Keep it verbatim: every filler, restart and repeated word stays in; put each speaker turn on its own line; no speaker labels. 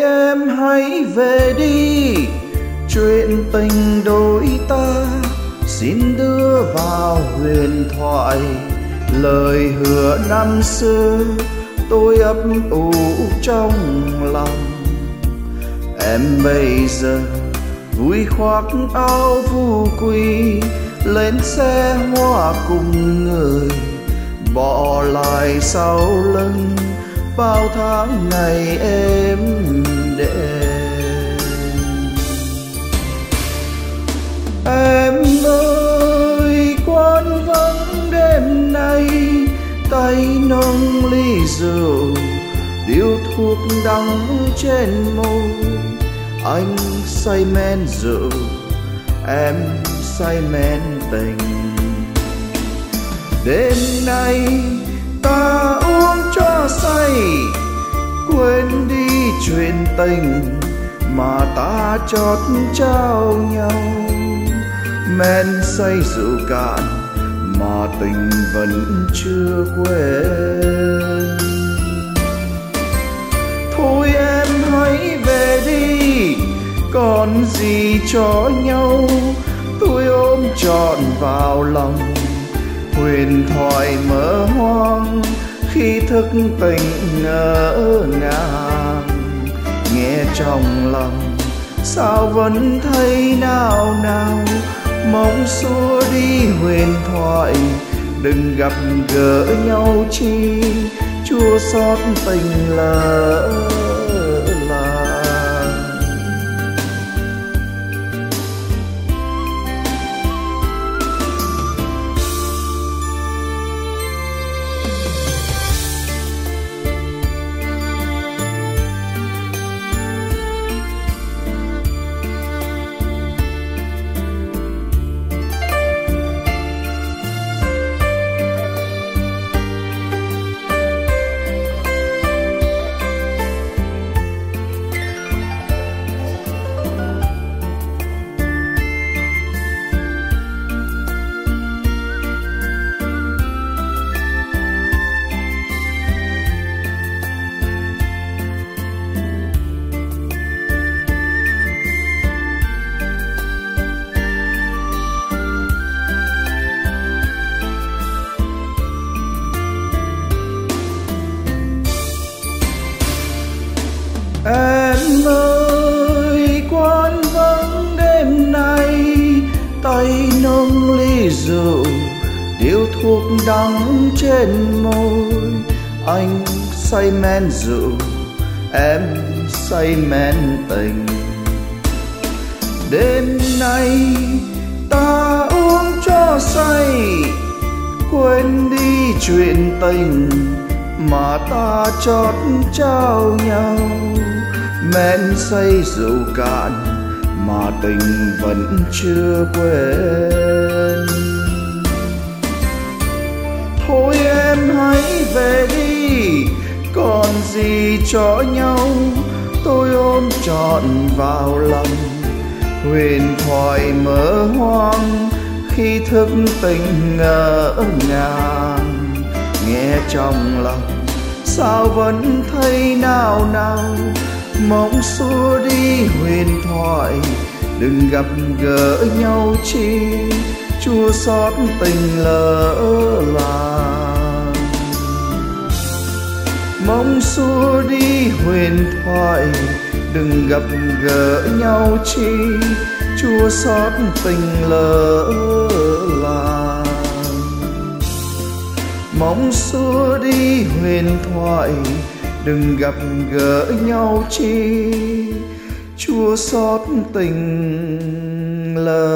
em hãy về đi, chuyện tình đôi ta xin đưa vào huyền thoại. Lời hứa năm xưa tôi ấp ủ trong lòng. Em bây giờ vui khoác áo vu quy, lên xe hoa cùng người, bỏ lại sau lưng bao tháng ngày êm đềm. Em ơi quán vắng đêm nay, tay nâng ly rượu, điếu thuốc đắng trên môi. Anh say men rượu, em say men tình. Đêm nay ta uống cho say, quên đi chuyện tình mà ta chót trao nhau. Men say rượu cạn mà tình vẫn chưa quên. Thôi em hãy về đi, còn gì cho nhau. Tôi ôm trọn vào lòng huyền thoại mơ hoang, khi thức tỉnh ngỡ ngàng. Nghe trong lòng sao vẫn thấy nao nao, mong xua đi huyền thoại. Đừng gặp gỡ nhau chi chua xót tình lỡ làng. Em ơi quán vắng đêm nay, tay nâng ly rượu, điếu thuốc đắng trên môi. Anh say men rượu, em say men tình. Đêm nay ta uống cho say, quên đi chuyện tình mà ta chót trao nhau. Men say rượu cạn mà tình vẫn chưa quên. Thôi em hãy về đi, còn gì cho nhau. Tôi ôm trọn vào lòng huyền thoại mơ hoang, khi thức tỉnh ngỡ ngàng. Nghe trong lòng sao vẫn thấy nao nao, mong xua đi huyền thoại. Đừng gặp gỡ nhau chi chua xót tình lỡ làng. Mong xua đi huyền thoại, đừng gặp gỡ nhau chi chua xót tình lỡ làng. Mong xua đi huyền thoại, đừng gặp gỡ nhau chi chua xót tình lỡ